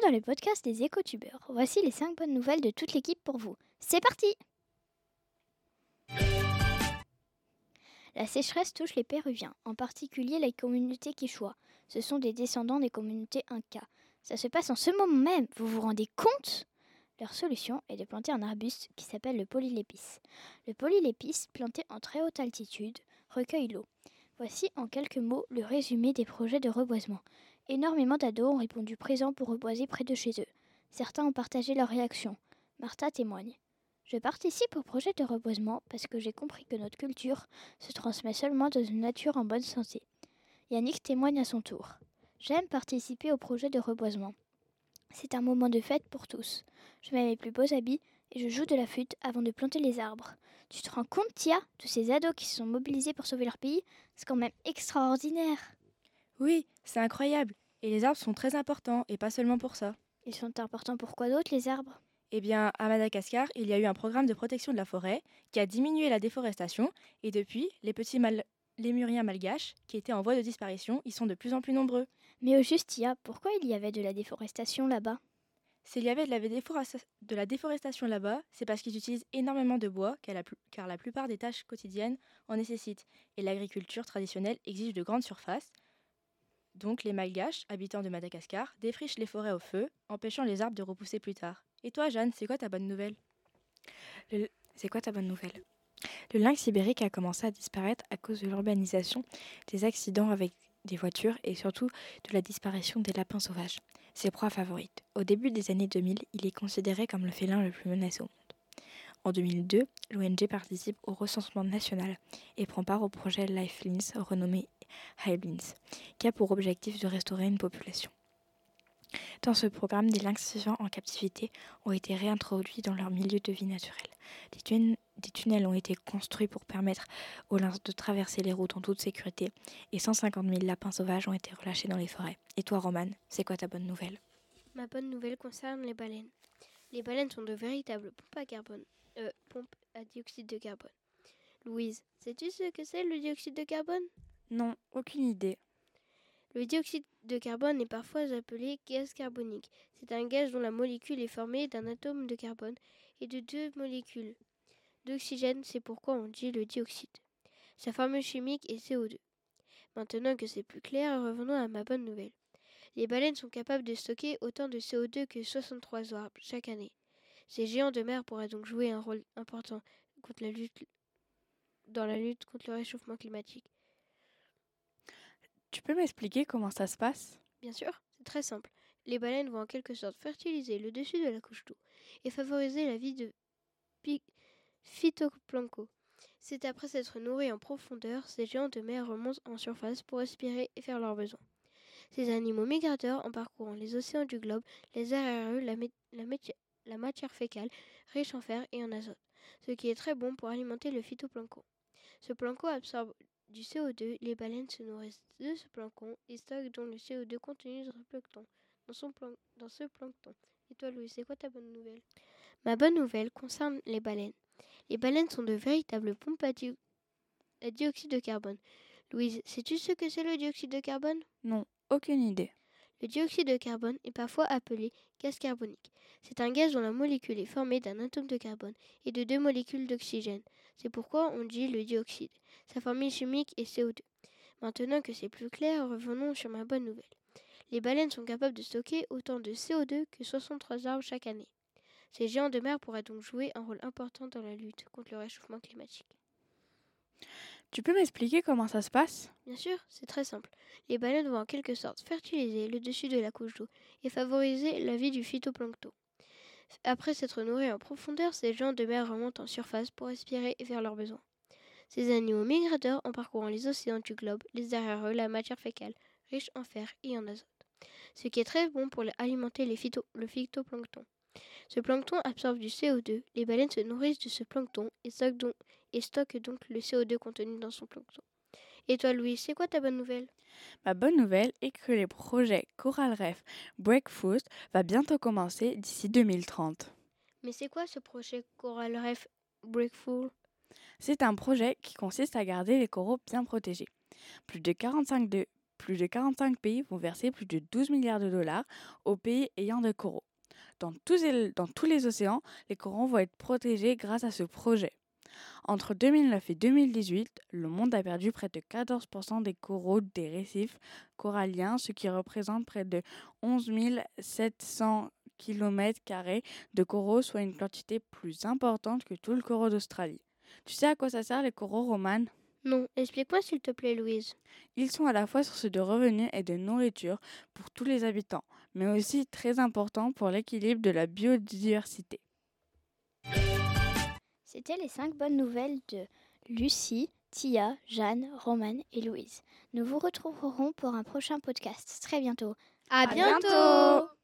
dans le podcast des écotubeurs. Voici les 5 bonnes nouvelles de toute l'équipe pour vous. C'est parti! La sécheresse touche les Péruviens, en particulier la communauté Quechua. Ce sont des descendants des communautés Inca. Ça se passe en ce moment même, vous vous rendez compte? Leur solution est de planter un arbuste qui s'appelle le polylépice. Le polylépice, planté en très haute altitude, recueille l'eau. Voici en quelques mots le résumé des projets de reboisement. Énormément d'ados ont répondu présents pour reboiser près de chez eux. Certains ont partagé leurs réactions. Martha témoigne. Je participe au projet de reboisement parce que j'ai compris que notre culture se transmet seulement dans une nature en bonne santé. Yannick témoigne à son tour. J'aime participer au projet de reboisement. C'est un moment de fête pour tous. Je mets mes plus beaux habits et je joue de la flûte avant de planter les arbres. Tu te rends compte, Tia, de ces ados qui se sont mobilisés pour sauver leur pays? C'est quand même extraordinaire. Oui, c'est incroyable. Et les arbres sont très importants, et pas seulement pour ça. Ils sont importants pour quoi d'autre, les arbres? Eh bien, à Madagascar, il y a eu un programme de protection de la forêt qui a diminué la déforestation, et depuis, les lémuriens malgaches, qui étaient en voie de disparition, ils sont de plus en plus nombreux. Mais au juste, Tia, pourquoi il y avait de la déforestation là-bas? S'il y avait de la déforestation là-bas, c'est parce qu'ils utilisent énormément de bois, car la plupart des tâches quotidiennes en nécessitent, et l'agriculture traditionnelle exige de grandes surfaces. Donc les Malgaches, habitants de Madagascar, défrichent les forêts au feu, empêchant les arbres de repousser plus tard. Et toi, Jeanne, c'est quoi ta bonne nouvelle? C'est quoi ta bonne nouvelle? Le lynx ibérique a commencé à disparaître à cause de l'urbanisation, des accidents avec des voitures et surtout de la disparition des lapins sauvages, ses proies favorites. Au début des années 2000, il est considéré comme le félin le plus menacé au monde. En 2002, l'ONG participe au recensement national et prend part au projet Lifelines, renommé Hybelines, qui a pour objectif de restaurer une population. Dans ce programme, des lynx vivant en captivité ont été réintroduits dans leur milieu de vie naturel. Des tunnels ont été construits pour permettre aux lynx de traverser les routes en toute sécurité et 150 000 lapins sauvages ont été relâchés dans les forêts. Et toi, Romane, c'est quoi ta bonne nouvelle? Ma bonne nouvelle concerne les baleines. Les baleines sont de véritables pompes à dioxyde de carbone. Louise, sais-tu ce que c'est le dioxyde de carbone? Non, aucune idée. Le dioxyde de carbone est parfois appelé gaz carbonique. C'est un gaz dont la molécule est formée d'un atome de carbone et de 2 molécules d'oxygène, c'est pourquoi on dit le dioxyde. Sa formule chimique est CO2. Maintenant que c'est plus clair, revenons à ma bonne nouvelle. Les baleines sont capables de stocker autant de CO2 que 63 arbres chaque année. Ces géants de mer pourraient donc jouer un rôle important dans la lutte contre le réchauffement climatique. Tu peux m'expliquer comment ça se passe? Bien sûr, c'est très simple. Les baleines vont en quelque sorte fertiliser le dessus de la couche d'eau et favoriser la vie de phytoplancton. C'est après s'être nourris en profondeur, ces géants de mer remontent en surface pour respirer et faire leurs besoins. Ces animaux migrateurs, en parcourant les océans du globe, les RRE, la matière fécale, riche en fer et en azote, ce qui est très bon pour alimenter le phytoplancton. Ce plancton absorbe du CO2, les baleines se nourrissent de ce plancton et stockent donc le CO2 contenu dans ce plancton. Et toi, Louis, c'est quoi ta bonne nouvelle? Ma bonne nouvelle concerne les baleines. Les baleines sont de véritables pompes à dioxyde de carbone. Louise, sais-tu ce que c'est le dioxyde de carbone? Non, aucune idée. Le dioxyde de carbone est parfois appelé gaz carbonique. C'est un gaz dont la molécule est formée d'un atome de carbone et de 2 molécules d'oxygène. C'est pourquoi on dit le dioxyde. Sa formule chimique est CO2. Maintenant que c'est plus clair, revenons sur ma bonne nouvelle. Les baleines sont capables de stocker autant de CO2 que 63 arbres chaque année. Ces géants de mer pourraient donc jouer un rôle important dans la lutte contre le réchauffement climatique. Tu peux m'expliquer comment ça se passe? Bien sûr, c'est très simple. Les baleines vont en quelque sorte fertiliser le dessus de la couche d'eau et favoriser la vie du phytoplancton. Après s'être nourris en profondeur, ces géants de mer remontent en surface pour respirer et faire leurs besoins. Ces animaux migrateurs, en parcourant les océans du globe, laissent derrière eux la matière fécale, riche en fer et en azote, ce qui est très bon pour alimenter le phytoplancton. Ce plancton absorbe du CO2, les baleines se nourrissent de ce plancton et stockent donc le CO2 contenu dans son plancton. Et toi, Louis, c'est quoi ta bonne nouvelle? Ma bonne nouvelle est que le projet Coral Reef Breakfast va bientôt commencer d'ici 2030. Mais c'est quoi ce projet Coral Reef Breakfast? C'est un projet qui consiste à garder les coraux bien protégés. Plus de plus de 45 pays vont verser plus de 12 milliards de dollars aux pays ayant des coraux. Dans tous les océans, les coraux vont être protégés grâce à ce projet. Entre 2009 et 2018, le monde a perdu près de 14% des coraux des récifs coralliens, ce qui représente près de 11 700 km² de coraux, soit une quantité plus importante que tout le corail d'Australie. Tu sais à quoi ça sert les coraux, Romane ? Non, explique-moi s'il te plaît, Louise. Ils sont à la fois source de revenus et de nourriture pour tous les habitants, mais aussi très importants pour l'équilibre de la biodiversité. C'était les 5 bonnes nouvelles de Lucie, Tia, Jeanne, Romane et Louise. Nous vous retrouverons pour un prochain podcast très bientôt. À bientôt.